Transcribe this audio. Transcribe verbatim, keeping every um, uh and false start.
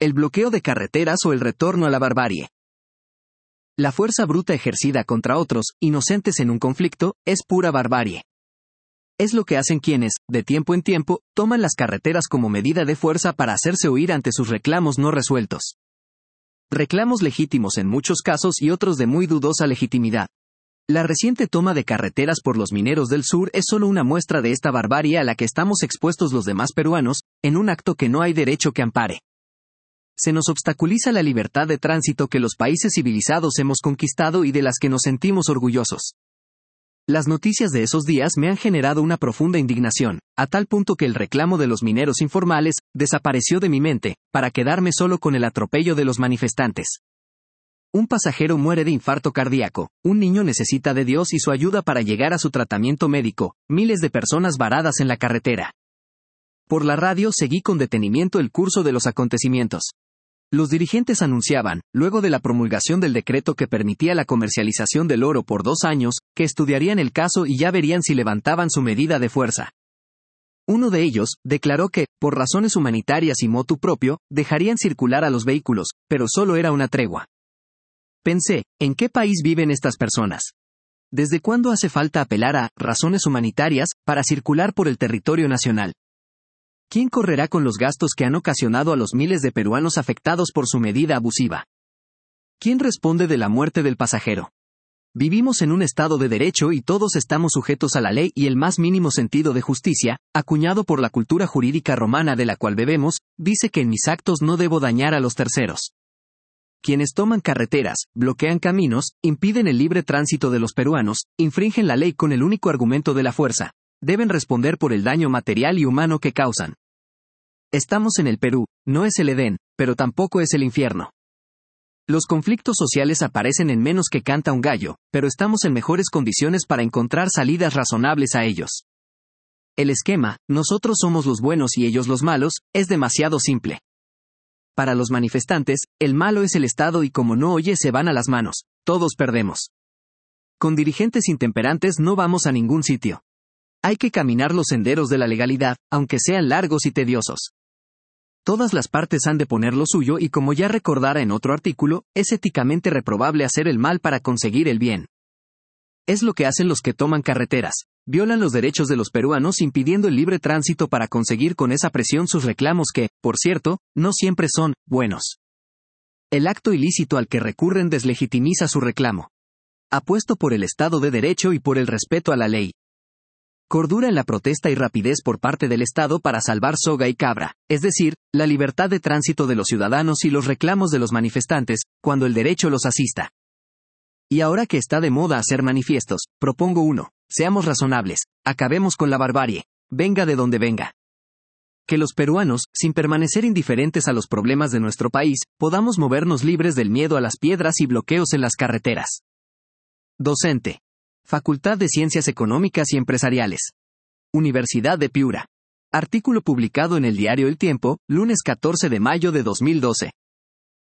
el bloqueo de carreteras o el retorno a la barbarie. La fuerza bruta ejercida contra otros, inocentes en un conflicto, es pura barbarie. Es lo que hacen quienes, de tiempo en tiempo, toman las carreteras como medida de fuerza para hacerse oír ante sus reclamos no resueltos. Reclamos legítimos en muchos casos y otros de muy dudosa legitimidad. La reciente toma de carreteras por los mineros del sur es solo una muestra de esta barbarie a la que estamos expuestos los demás peruanos, en un acto que no hay derecho que ampare. Se nos obstaculiza la libertad de tránsito que los países civilizados hemos conquistado y de las que nos sentimos orgullosos. Las noticias de esos días me han generado una profunda indignación, a tal punto que el reclamo de los mineros informales desapareció de mi mente, para quedarme solo con el atropello de los manifestantes. Un pasajero muere de infarto cardíaco, un niño necesita de Dios y su ayuda para llegar a su tratamiento médico, miles de personas varadas en la carretera. Por la radio seguí con detenimiento el curso de los acontecimientos. Los dirigentes anunciaban, luego de la promulgación del decreto que permitía la comercialización del oro por dos años, que estudiarían el caso y ya verían si levantaban su medida de fuerza. Uno de ellos declaró que, por razones humanitarias y motu propio, dejarían circular a los vehículos, pero solo era una tregua. Pensé, ¿en qué país viven estas personas? ¿Desde cuándo hace falta apelar a razones humanitarias para circular por el territorio nacional? ¿Quién correrá con los gastos que han ocasionado a los miles de peruanos afectados por su medida abusiva? ¿Quién responde de la muerte del pasajero? Vivimos en un estado de derecho y todos estamos sujetos a la ley y el más mínimo sentido de justicia, acuñado por la cultura jurídica romana de la cual bebemos, dice que en mis actos no debo dañar a los terceros. Quienes toman carreteras, bloquean caminos, impiden el libre tránsito de los peruanos, infringen la ley con el único argumento de la fuerza, deben responder por el daño material y humano que causan. Estamos en el Perú, no es el Edén, pero tampoco es el infierno. Los conflictos sociales aparecen en menos que canta un gallo, pero estamos en mejores condiciones para encontrar salidas razonables a ellos. El esquema, nosotros somos los buenos y ellos los malos, es demasiado simple. Para los manifestantes, el malo es el Estado y como no oye se van a las manos, todos perdemos. Con dirigentes intemperantes no vamos a ningún sitio. Hay que caminar los senderos de la legalidad, aunque sean largos y tediosos. Todas las partes han de poner lo suyo y como ya recordara en otro artículo, es éticamente reprobable hacer el mal para conseguir el bien. Es lo que hacen los que toman carreteras. Violan los derechos de los peruanos impidiendo el libre tránsito para conseguir con esa presión sus reclamos que, por cierto, no siempre son buenos. El acto ilícito al que recurren deslegitimiza su reclamo. Apuesto por el Estado de Derecho y por el respeto a la ley. Cordura en la protesta y rapidez por parte del Estado para salvar soga y cabra, es decir, la libertad de tránsito de los ciudadanos y los reclamos de los manifestantes, cuando el derecho los asista. Y ahora que está de moda hacer manifiestos, propongo uno. Seamos razonables, acabemos con la barbarie, venga de donde venga. Que los peruanos, sin permanecer indiferentes a los problemas de nuestro país, podamos movernos libres del miedo a las piedras y bloqueos en las carreteras. Docente. Facultad de Ciencias Económicas y Empresariales. Universidad de Piura. Artículo publicado en el diario El Tiempo, lunes catorce de mayo de dos mil doce.